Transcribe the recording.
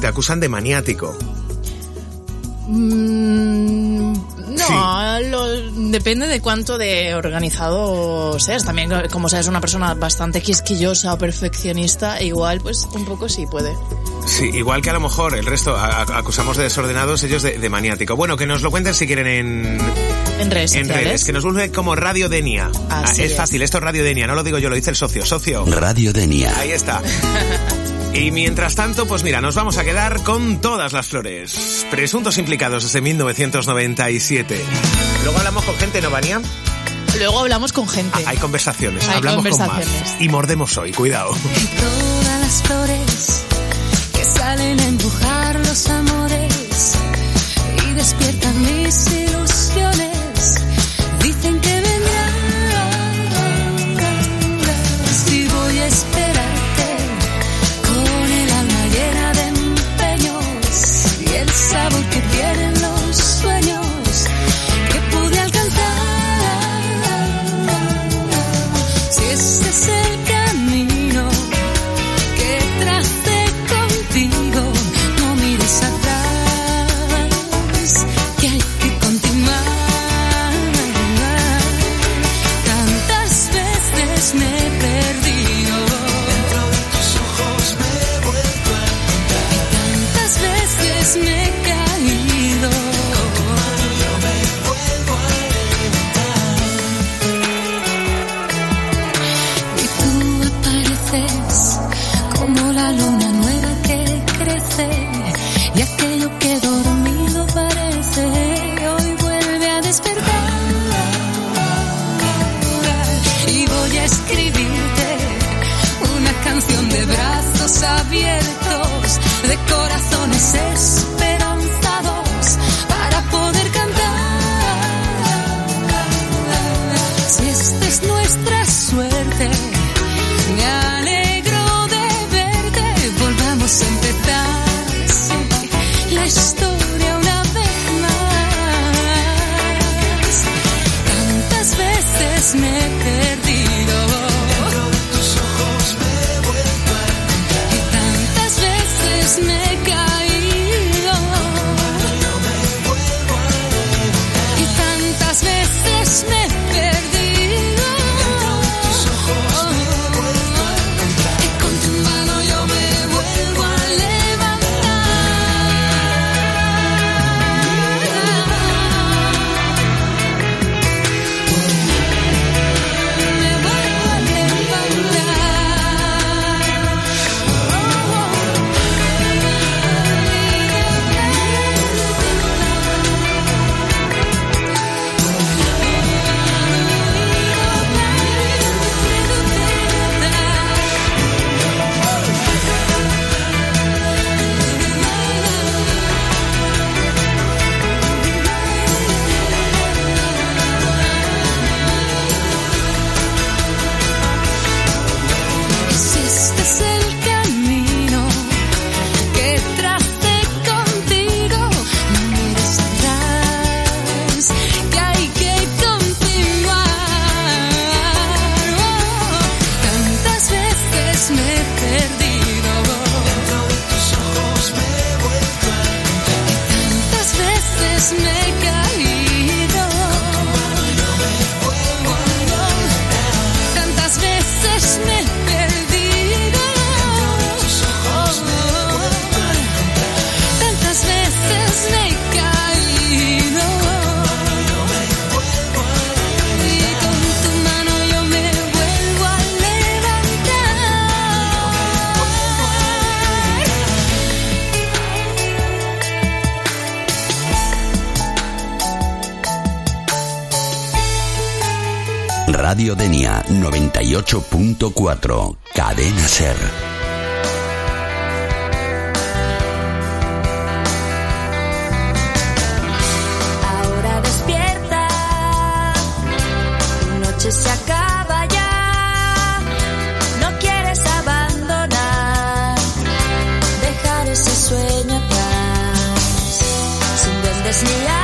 te acusan de maniático. Depende de cuánto de organizado seas. También, como seas una persona bastante quisquillosa o perfeccionista, igual pues un poco sí puede. Sí, igual que a lo mejor el resto acusamos de desordenados, ellos de maniático. Bueno, que nos lo cuenten si quieren en redes sociales. Que nos busquen como Radio Denia. Es fácil, esto es Radio Denia, no lo digo yo, lo dice el socio. Radio Denia. Ahí está. Y mientras tanto, pues mira, nos vamos a quedar con todas las flores. Presuntos implicados desde 1997. Luego hablamos con gente, ¿no, Vania? Luego hablamos con gente. Hay conversaciones, hablamos con más. Y mordemos hoy, cuidado. Todas las flores que salen a empujar los amores y despiertan mis ilusiones, dicen que vendrán. Si voy a esperarte con el alma llena de empeños y el sabor que tienen los sueños que pude alcanzar. Si ese es el camino que tracé contigo, no mires atrás, que hay que continuar. Tantas veces me he perdido, dentro de tus ojos me he vuelto a encontrar, y tantas veces me he caído, yo me vuelvo a levantar. Y tú apareces como la luna nueva que crece, y aquello que dormido parece hoy vuelve a despertar. Y voy a escribirte una canción de brazos abiertos, de corazones esperanzados, para poder cantar. Si esta es nuestra suerte, me alegro de verte. Volvamos a empezar, sí, la historia una vez más. Tantas veces me he perdido, dentro de tus ojos me he vuelto a encontrar, y tantas veces me he caído, yo me vuelvo a levantar, y tantas veces me he perdido, dentro de tus ojos me he vuelto a encontrar, y con tu mano yo me vuelvo a levantar. Me vuelvo a Si este es el camino que tracé contigo, no mires atrás, que hay que continuar. Tantas veces me he perdido, dentro de tus ojos me he vuelto a encontrar, y tantas veces me he caído, yo me vuelvo a levantar, tantas veces me he perdido, dentro de tus ojos me he vuelto a encontrar, tantas veces me he caído, yo me vuelvo a levantar, y con tu mano yo me vuelvo a levantar. Radio Denia 98.4, Cadena Ser. Ahora despierta, tu noche se acaba ya, no quieres abandonar, dejar ese sueño atrás, sin duendes ni